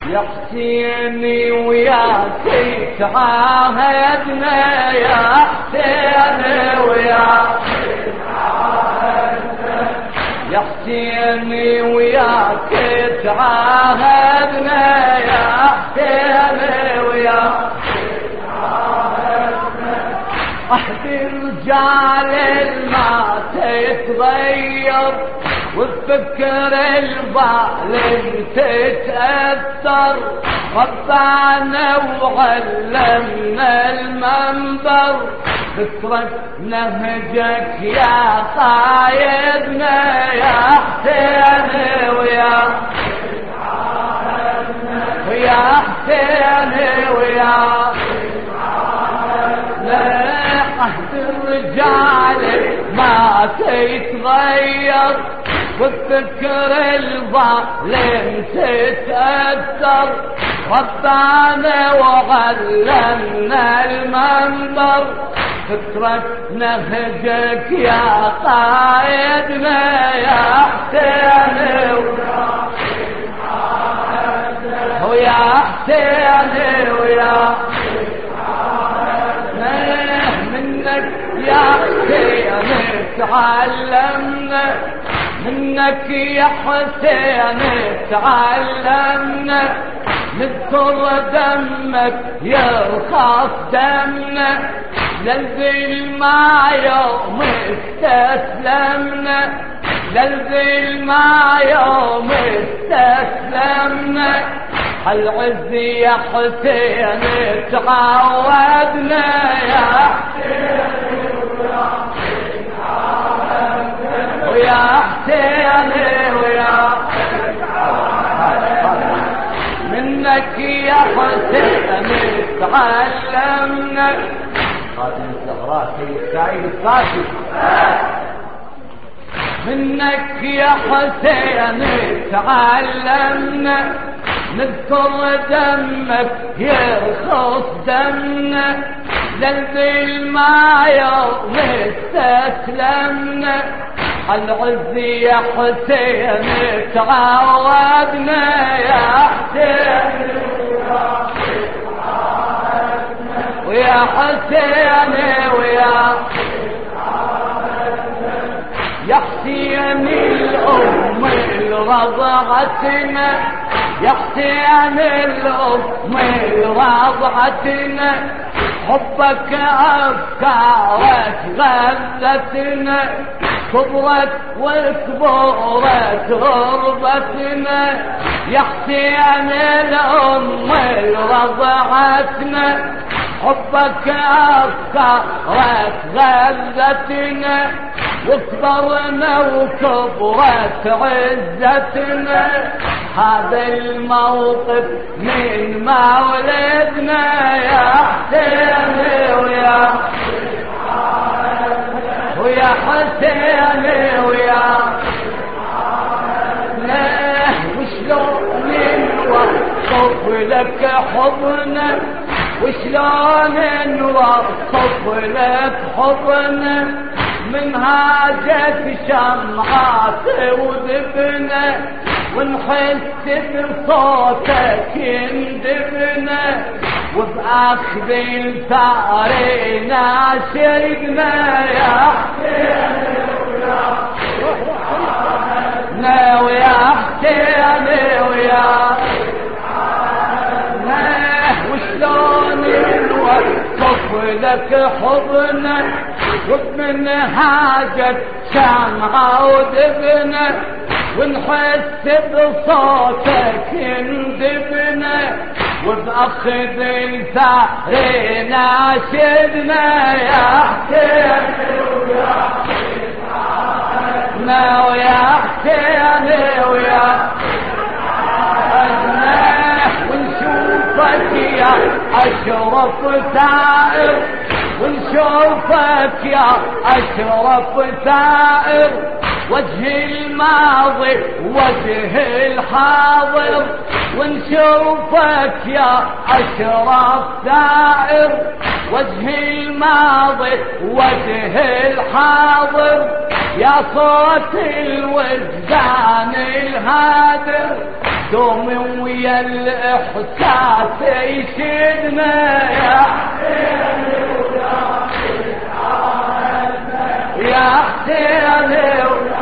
يا حسيني وياك تعاهدنا يا حسيني وياك تعاهدنا يا حسيني وياك تعاهدنا يا حسيني وياك تعاهدنا عهد الرجال ما تتغير والفكر الظالم تتأثر ربعنا وعلمنا المنبر فكرة نهجك يا قايدنا يا حسيني ويا حسيني ويا عهد الرجال ما تتغير والفكر الظالم تتأثر ربعنا وعلمنا المنبر فكرة نهجك يا قايدنا يا حسيني ويا حسيني ويا منك يا حسيني تعلمنا منك يا حسين تعلمنا نذكر دمك يرخص دمنا ننزل مع يوم استسلمنا ننزل مع يوم استسلمنا العز يا حسين تعودنا يا ويا حسيني ويا منك يا حسيني تعلمنا خاتم الزهراء سيد سعيد القاسم منك يا حسيني تعلمنا نذكر دمك يرخص دمنا ننزل مع يوم استسلمنا العز يا حسين تعودنا يا حسين ويا حسين ويا حسين الأم رضعتنا يا حسين الأم رضعتنا حبك أفكارك غلتنا كبرت وكبرت غربتنا يا حسين الأم رضعتنا حبك أفكارك غلتنا وكبرنا وكبرت عزتنا هذا الموقف من مولدنا يا حسين ويا حسين ويا وشلون نوصف لك حضنك وشلون نوصف لك حضنك من هاجت شمعات وذبنا ونحس بصوتك يندبنا وبأخذ الثارنا شرقنا يا حسين ويا حسين ويا وشلون نوصف لك حضنك ومن هاجت شمعة ودبنا ونحس بصوتك يندبنا وبأخذ الثارنا شدنا يا حسين ويا حسين ويا ونشوفك يا أشرف ثائر ونشوفك يا أشرف ثائر وجه الماضي وجه الحاضر ونشوفك يا أشرف ثائر وجه الماضي وجه الحاضر يا صوت الوجدان الهادر دومي ويا الإحساس يشدنا يا حسين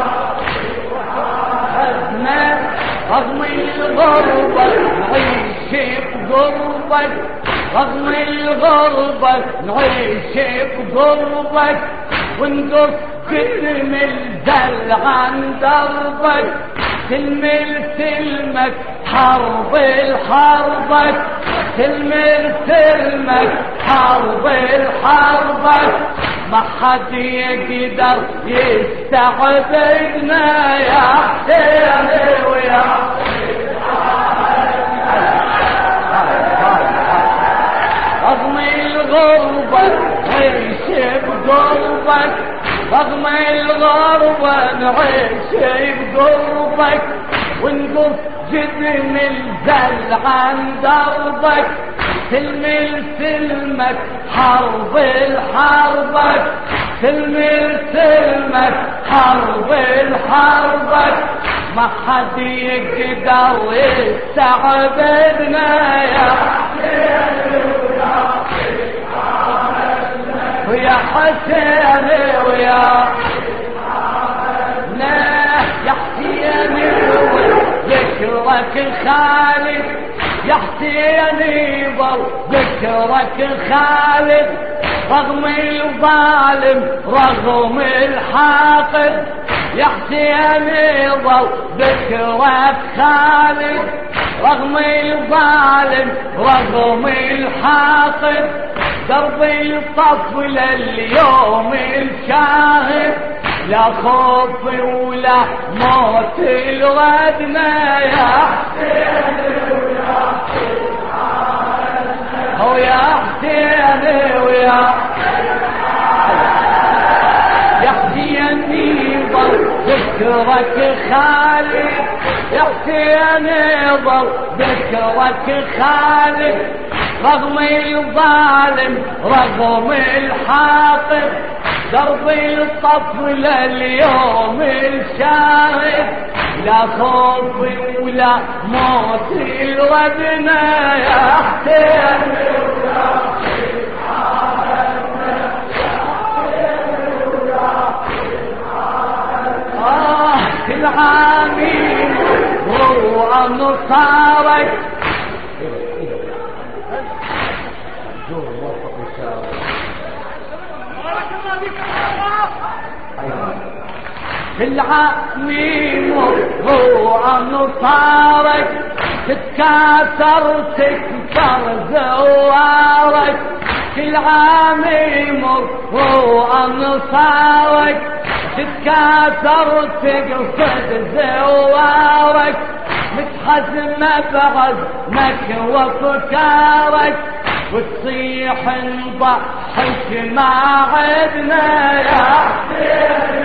رغم الغربة نعيش بقربك، رغم الغربة نعيش بقربك، ونقف كلم الدل عن دربك، تلمل تلمك حرب الحربك، تلمل تلمك حرب الحربك، ما حد يقدر يستعبدنا يا حسين ويا رغم الغربة نعيش بقربك، رغم الغربة نعيش بقربك، ونقف جبن الزل عن دربك، تلمل تلمك حرب الحربك، تلمل تلمك حرب الحربك، ما حد يقدر يستعبدنا يا ويا حسين ويا يا حسين ذكرك خالد، يا حسين يظل ذكرك خالد، رغم الظالم رغم الحاقد، يا حسين يظل ذكرك خالد، رغم الظالم رغم الحاقد، درب الطفل اليوم الشاهد، لا خوف ولا موت الغدنا يا حسين ويا حسين ويا حسين يظل ذكرك خالد، يا حسين يظل ذكرك خالد، رغم الظالم رغم الحاقد، درب الطفل اليوم الشاهد، لا خوف ولا موت الودنا يا حسين كل عامين هو نصارك العميم روع نصارك، تتكاثر تكثر زوارك، العميم روع نصارك، تتكاثر تقصد زوارك، متحزمة بعزمك وفكارك، وتصيح نضحك ما عدنا يا حسين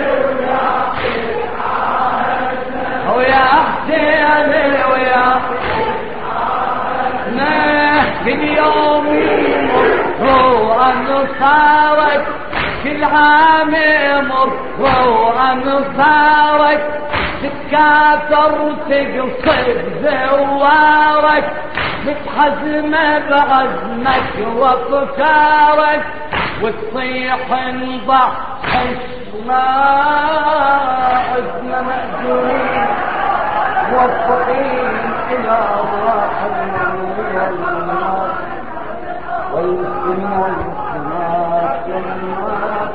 ويا حسين ويا كل يوم يمر نصارك، كل عام يمر نصارك، تتكاثر وتقصد زوارك، متحزمة بعزمك وفكارك، وتصيح نضحك ما عدنا مأجورين موفقين إلى الراحة والنار والمسلمين والمسلمات والناس